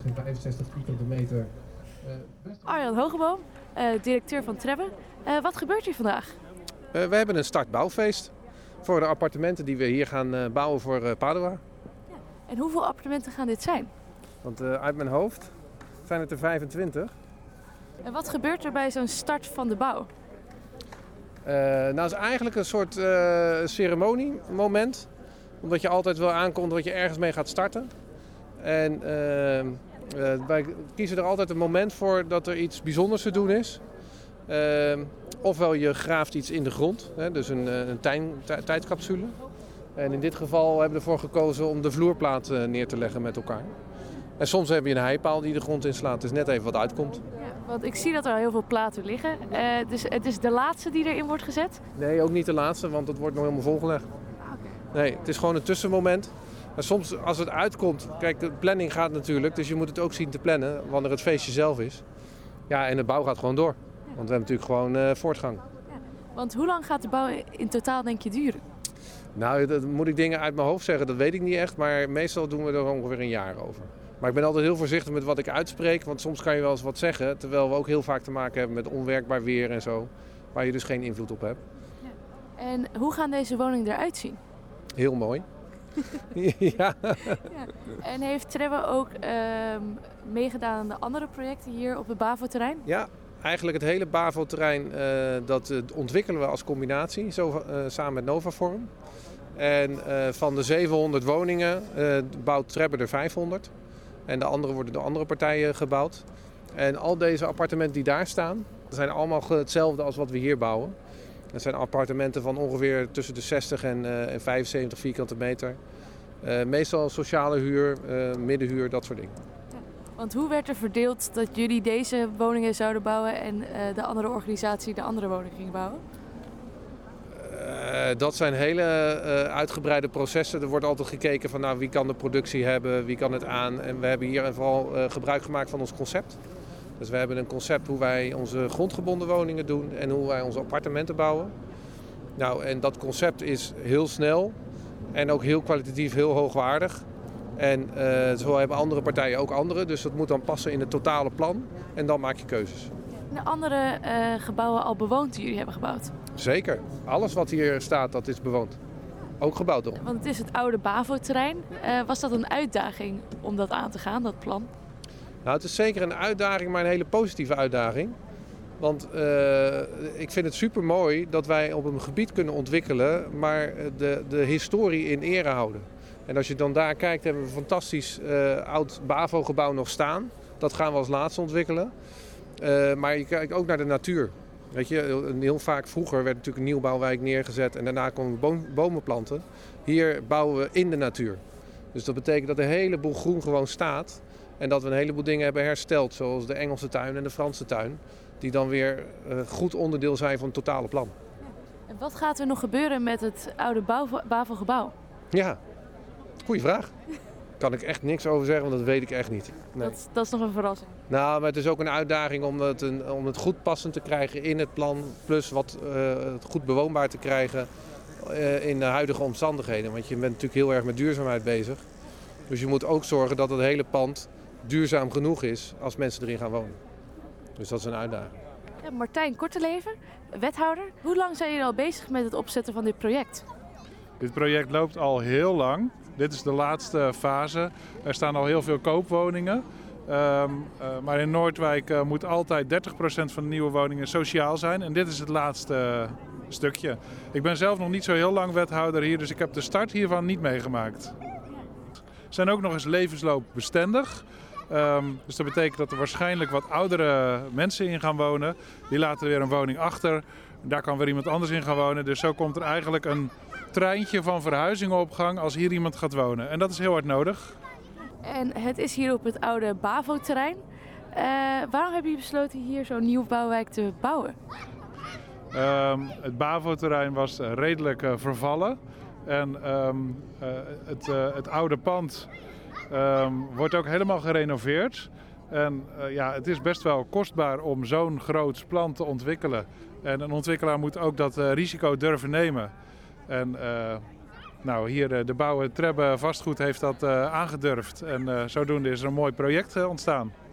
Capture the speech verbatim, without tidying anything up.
vijfenzestig vierkante meter. Uh, Arjan Hogeboom, uh, directeur van Trebbe. Uh, wat gebeurt hier vandaag? Uh, we hebben een startbouwfeest voor de appartementen die we hier gaan uh, bouwen voor uh, Padua. Ja. En hoeveel appartementen gaan dit zijn? Want uh, uit mijn hoofd zijn het er vijfentwintig. En wat gebeurt er bij zo'n start van de bouw? Uh, nou, het is eigenlijk een soort uh, ceremoniemoment. Omdat je altijd wel aankomt wat je ergens mee gaat starten. En uh, uh, wij kiezen er altijd een moment voor dat er iets bijzonders te doen is. Uh, ofwel je graaft iets in de grond, hè, dus een, een tijn, t- tijdcapsule. En in dit geval hebben we ervoor gekozen om de vloerplaat uh, neer te leggen met elkaar. En soms heb je een heipaal die de grond inslaat, dus net even wat uitkomt. Ja, want ik zie dat er al heel veel platen liggen. Uh, dus het is de laatste die erin wordt gezet? Nee, ook niet de laatste, want het wordt nog helemaal volgelegd. Ah, okay. Nee, het is gewoon een tussenmoment. En soms als het uitkomt, kijk, de planning gaat natuurlijk, dus je moet het ook zien te plannen wanneer het feestje zelf is. Ja, en de bouw gaat gewoon door. Want we hebben natuurlijk gewoon uh, voortgang. Ja, want hoe lang gaat de bouw in totaal denk je duren? Nou, dat moet ik dingen uit mijn hoofd zeggen, dat weet ik niet echt. Maar meestal doen we er ongeveer een jaar over. Maar ik ben altijd heel voorzichtig met wat ik uitspreek. Want soms kan je wel eens wat zeggen. Terwijl we ook heel vaak te maken hebben met onwerkbaar weer en zo. Waar je dus geen invloed op hebt. Ja. En hoe gaan deze woningen eruit zien? Heel mooi. ja. ja. En heeft Trebbe ook uh, meegedaan aan de andere projecten hier op het BAVO-terrein? Ja. Eigenlijk het hele BAVO-terrein uh, dat uh, ontwikkelen we als combinatie, zo, uh, samen met Novaform. En uh, van de zevenhonderd woningen uh, bouwt Trebbe er vijfhonderd. En de andere worden door andere partijen gebouwd. En al deze appartementen die daar staan, zijn allemaal hetzelfde als wat we hier bouwen. Dat zijn appartementen van ongeveer tussen de zestig en, uh, en vijfenzeventig vierkante meter. Uh, meestal sociale huur, uh, middenhuur, dat soort dingen. Want hoe werd er verdeeld dat jullie deze woningen zouden bouwen en uh, de andere organisatie de andere woningen ging bouwen? Uh, dat zijn hele uh, uitgebreide processen. Er wordt altijd gekeken van nou, wie kan de productie hebben, wie kan het aan. En we hebben hier vooral uh, gebruik gemaakt van ons concept. Dus we hebben een concept hoe wij onze grondgebonden woningen doen en hoe wij onze appartementen bouwen. Nou, en dat concept is heel snel en ook heel kwalitatief heel hoogwaardig. En uh, zo hebben andere partijen ook andere, dus dat moet dan passen in het totale plan en dan maak je keuzes. De andere uh, gebouwen al bewoond die jullie hebben gebouwd? Zeker. Alles wat hier staat, dat is bewoond. Ook gebouwd door. Want het is het oude BAVO-terrein. Uh, was dat een uitdaging om dat aan te gaan, dat plan? Nou, het is zeker een uitdaging, maar een hele positieve uitdaging. Want uh, ik vind het super mooi dat wij op een gebied kunnen ontwikkelen, maar de, de historie in ere houden. En als je dan daar kijkt, hebben we een fantastisch uh, oud BAVO-gebouw nog staan. Dat gaan we als laatste ontwikkelen. Uh, maar je kijkt ook naar de natuur. Weet je, heel vaak vroeger werd natuurlijk een nieuwbouwwijk neergezet en daarna konden we boom, bomen planten. Hier bouwen we in de natuur. Dus dat betekent dat een heleboel groen gewoon staat. En dat we een heleboel dingen hebben hersteld, zoals de Engelse tuin en de Franse tuin. Die dan weer uh, goed onderdeel zijn van het totale plan. En wat gaat er nog gebeuren met het oude BAVO-gebouw? Ja, goeie vraag. Daar kan ik echt niks over zeggen, want dat weet ik echt niet. Nee. Dat, dat is nog een verrassing. Nou, maar het is ook een uitdaging om het, een, om het goed passend te krijgen in het plan. Plus wat uh, goed bewoonbaar te krijgen uh, in de huidige omstandigheden. Want je bent natuurlijk heel erg met duurzaamheid bezig. Dus je moet ook zorgen dat het hele pand duurzaam genoeg is als mensen erin gaan wonen. Dus dat is een uitdaging. Ja, Martijn Korteleven, wethouder. Hoe lang zijn jullie al bezig met het opzetten van dit project? Dit project loopt al heel lang. Dit is de laatste fase. Er staan al heel veel koopwoningen. Um, uh, maar in Noordwijk uh, moet altijd dertig procent van de nieuwe woningen sociaal zijn. En dit is het laatste uh, stukje. Ik ben zelf nog niet zo heel lang wethouder hier, dus ik heb de start hiervan niet meegemaakt. Ze zijn ook nog eens levensloopbestendig. Um, dus dat betekent dat er waarschijnlijk wat oudere mensen in gaan wonen. Die laten weer een woning achter. Daar kan weer iemand anders in gaan wonen. Dus zo komt er eigenlijk een treintje van verhuizingen op gang als hier iemand gaat wonen. En dat is heel hard nodig. En het is hier op het oude BAVO-terrein. Uh, waarom hebben jullie besloten hier zo'n nieuwbouwwijk te bouwen? Um, het BAVO-terrein was uh, redelijk uh, vervallen. En um, uh, het, uh, het oude pand um, wordt ook helemaal gerenoveerd. En uh, ja, het is best wel kostbaar om zo'n groot plan te ontwikkelen. En een ontwikkelaar moet ook dat uh, risico durven nemen. En uh, Nou, hier de bouwer Trebbe Vastgoed heeft dat uh, aangedurfd en uh, zodoende is er een mooi project uh, ontstaan.